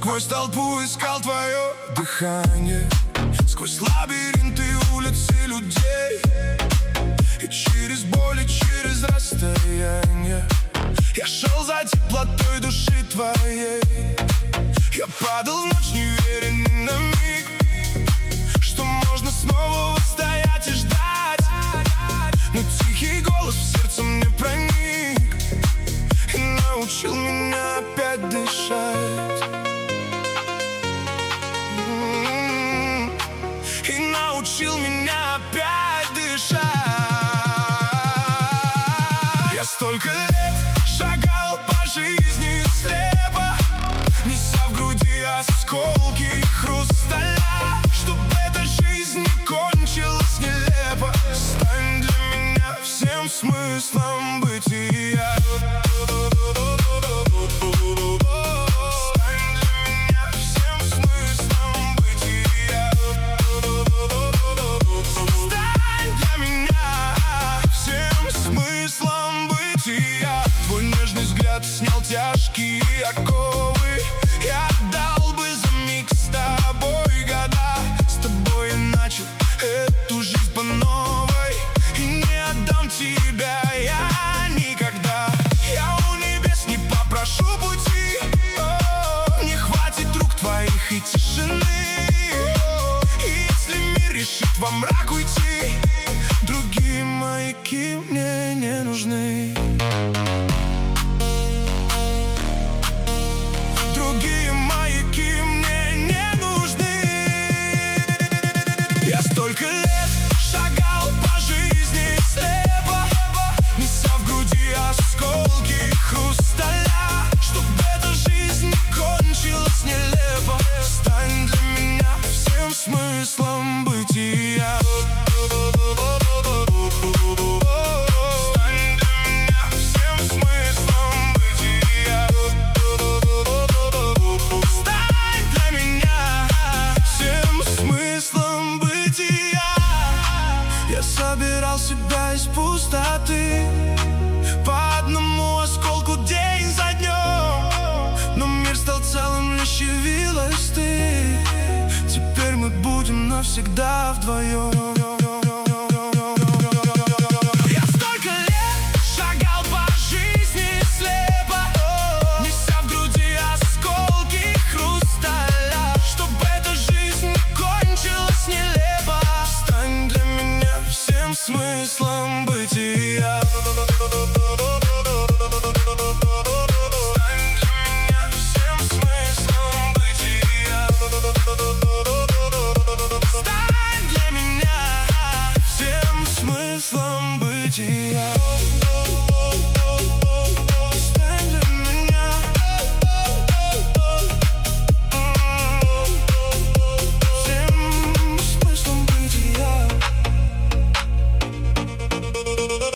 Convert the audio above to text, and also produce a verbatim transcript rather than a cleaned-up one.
Сквозь толпу искал твое дыхание, сквозь лабиринты улиц и людей, и через боль, и через расстояние я шел за теплотой души твоей. Я падал в ночь, не веря ни на миг, что можно снова стоять и ждать. Но тихий голос в сердце мне проник и научил меня опять дышать. И научил меня опять дышать. Я столько лет шагал по жизни слепо, неся в груди осколки хрусталя, чтобы эта жизнь не кончилась нелепо. Стань для меня всем смыслом бытия. Твой нежный взгляд снял тяжкие оковы. Я отдал бы за миг с тобой года. С тобой я начал эту жизнь по новой, и не отдам тебя я никогда. Я у небес не попрошу пути, о, не хватит рук твоих и тишины. И если мир решит во мрак уйти, другие маяки мне не нужны. Другие маяки мне не нужны. Я столько лет шагал по жизни слепо, неся в груди осколки хрусталя, чтобы эта жизнь не кончилась нелепо. Стань для меня всем смыслом бытия. Собирал себя из пустоты, по одному осколку день за днем, но мир стал целым, лишь явилась ты. Теперь мы будем навсегда вдвоем.